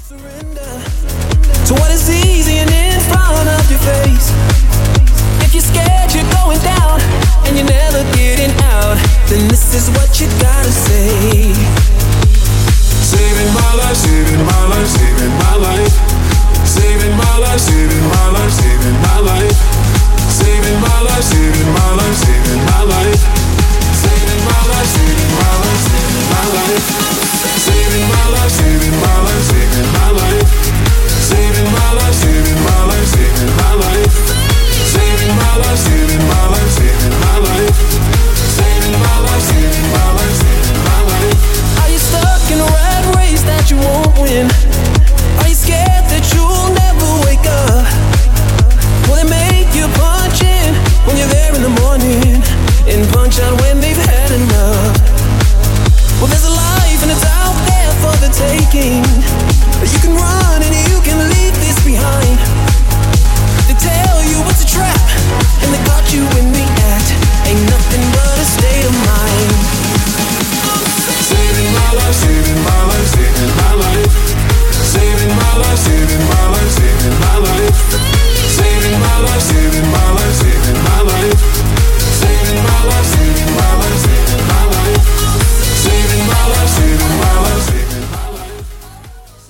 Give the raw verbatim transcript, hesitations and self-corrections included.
So what is easy and in front of your face? If you're scared you're going down and you're never getting out, then this is what you gotta say. Saving my life, saving my life, saving my life. Saving my life, saving my life, saving my life. Saving my life, saving my life, saving my life. Saving my life, saving my life, saving my life. Saving my life, saving my life, saving my life. Saving my life, saving my life, saving my life. Saving my life, saving my life, saving my life. Saving my life, saving my life, saving my life. Are you stuck in a rat race that you won't win? Are you scared that you'll never wake up? Will they make you punch in when you're there in the morning and punch out when they've had enough? Well, there's a life and it's out there for the taking. You can run and you can leave this behind. They tell you it's a trap and they got you in the act. Ain't nothing but a state of mind. Saving my life, saving my life, saving my life. Saving my life, saving my life, saving my life. Saving my life, saving